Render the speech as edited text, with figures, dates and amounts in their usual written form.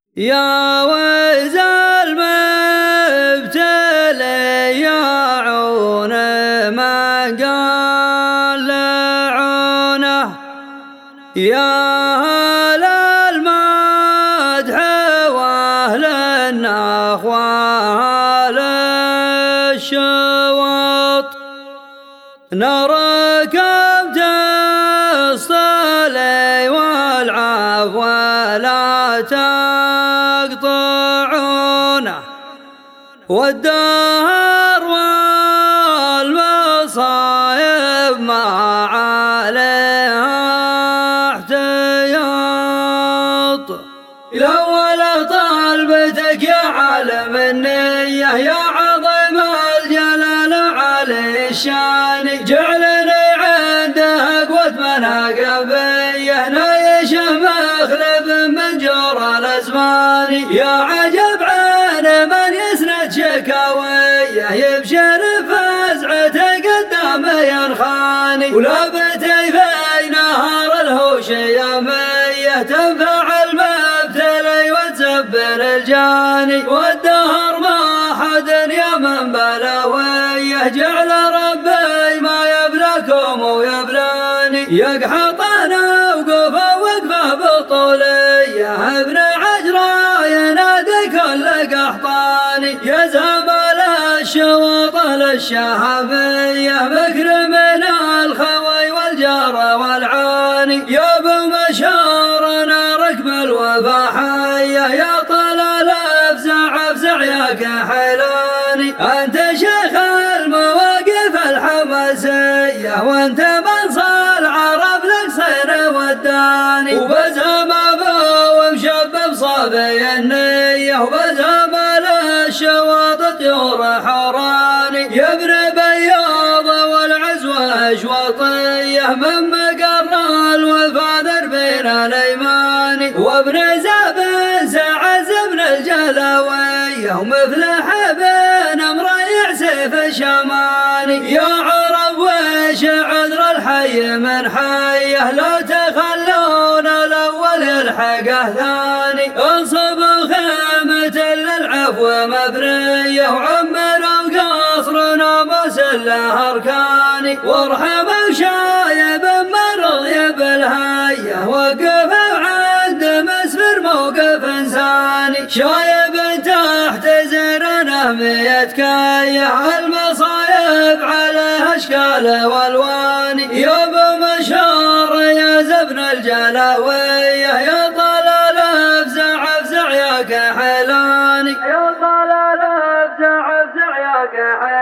يا ويز المبتلي يا عون من قال لعونه يا أهل المدح وأهل النخوة وأهل الشوط نراكم تصطلي والعفو لا تقطعونه والدهر والمصايب ما عليها احتياط الأول طالبتك يا عالم النية يا عظيم الجلال علي الشان جعلني عنده قوة مناقبيه نايش مخلب من جور الأزمان يا عجب عين من يسند شكاويه يبشر فزعته قدام ينخاني ولابتي في نهار الهوش يميه تنفع المبتلي وتسبر الجاني والدهر ما حد يا من بلاويه جعل ربي ما يبلاكم ويبلاني يقحطنا وقفه وقفه بطوليه ابن عجرة ينادي كل قحطاني يا زمل الشواط للشهبيه بكر من الخوي والجار والعاني يا ابو مشارنا ركب الوفاحيه يا طلال افزع افزع يا كحلاني انت شيخ المواقف الحماسيه وانت من صال عرف لك صير وداني وبزهم ابو ومشبب صافي النيه وبزهم الشواط طيور حوراني يا ابن بياض والعزوه اشواطيه من مقر الوفا دربين الايماني وابن زاب سعز ابن الجلاويه ومفلح بن مريع سيف الشماني يا عرب وش عذر الحي من حيه لا تخلون الاول يلحقه ثاني انصبوا خيمة للعفو مبنيه وعمروا قصرنا مسله اركاني وارحموا شايب من رضي بالهيه وقف عند مسفر موقف انساني شايب تحت زرنه ميتكيه المصايب عليه اشكال والوان يا ابو مشار يا زبن الجلاويه يا طلال افزع افزع يا كحلاني يا طلال افزع افزع يا كحلاني